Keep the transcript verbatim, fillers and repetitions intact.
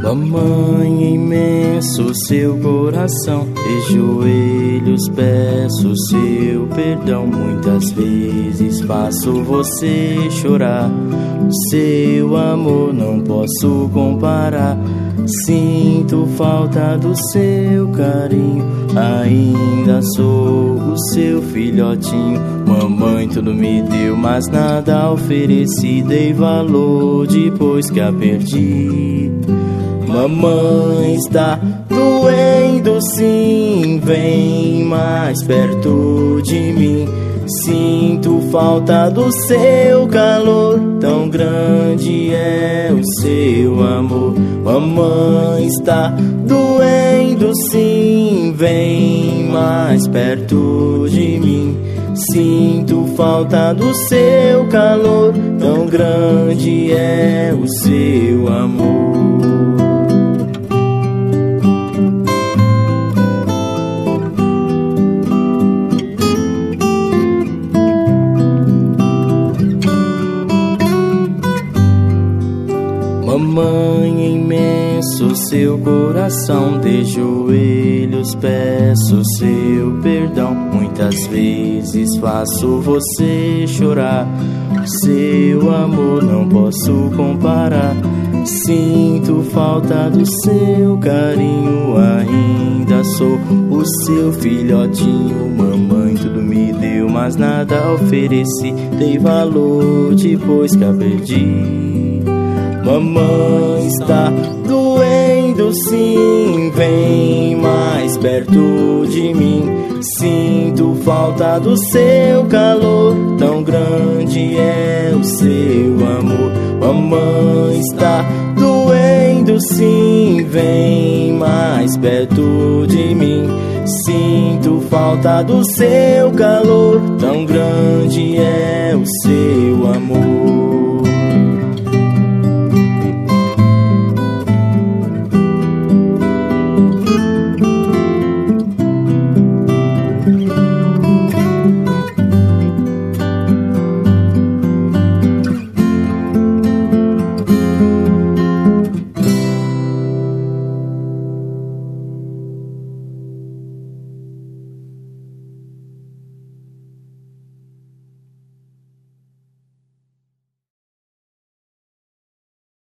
Mamãe, imenso seu coração, de joelhos peço seu perdão. Muitas vezes faço você chorar, seu amor não posso comparar. Sinto falta do seu carinho, ainda sou o seu filhotinho. Mamãe tudo me deu, mas nada ofereci. Dei valor depois que a perdi. Mamãe está doendo sim, vem mais perto de mim. Sinto falta do seu calor, tão grande é o seu amor. Mamãe está doendo sim, vem mais perto de mim. Sinto falta do seu calor, tão grande é o seu amor. Mamãe, imenso seu coração, de joelhos peço seu perdão. Muitas vezes faço você chorar, seu amor não posso comparar. Sinto falta do seu carinho, ainda sou o seu filhotinho. Mamãe tudo me deu, mas nada ofereci. Dei valor depois que a perdi. Mamãe está doendo sim, vem mais perto de mim. Sinto falta do seu calor, tão grande é o seu amor. Mamãe está doendo sim, vem mais perto de mim. Sinto falta do seu calor, tão grande é o seu amor.